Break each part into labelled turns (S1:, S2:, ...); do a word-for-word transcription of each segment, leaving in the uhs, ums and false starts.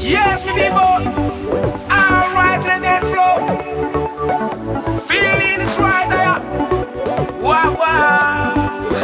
S1: Yes, me people. Alright, to the dance floor. Feeling is right, yeah. Wow, wow.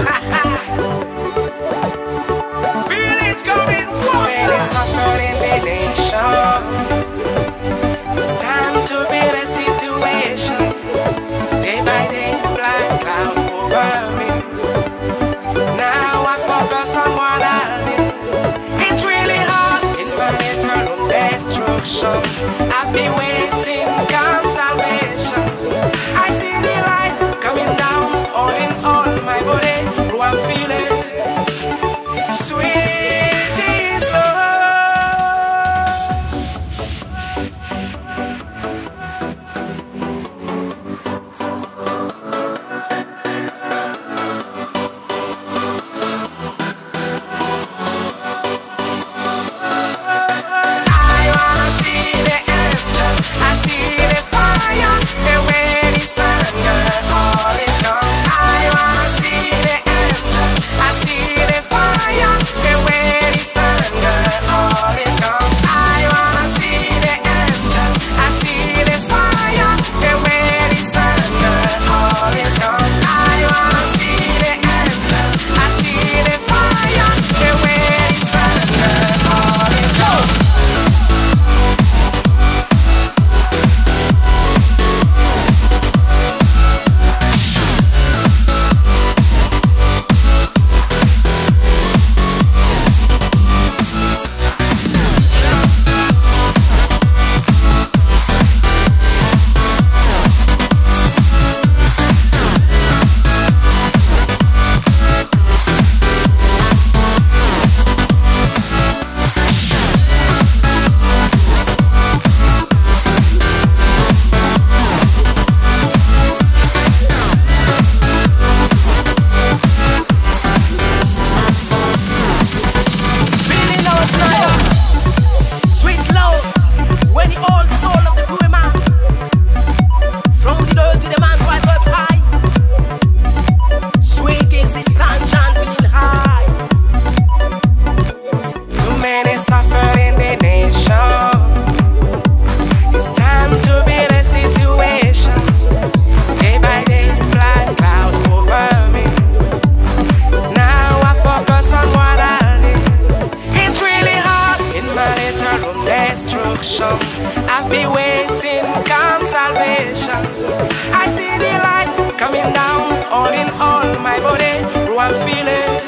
S1: Feeling's coming. When it's suffered in the nation, it's time to build a situation. Day by day, black cloud over me. Now I focus on what I need. It's really hard in my eternal destruction. I've been waiting, come salvation. I see the light coming down, all in all my body. Who I'm feeling sweet is love. I've been waiting, come salvation. I see the light coming down, all in all my body. Who I'm feeling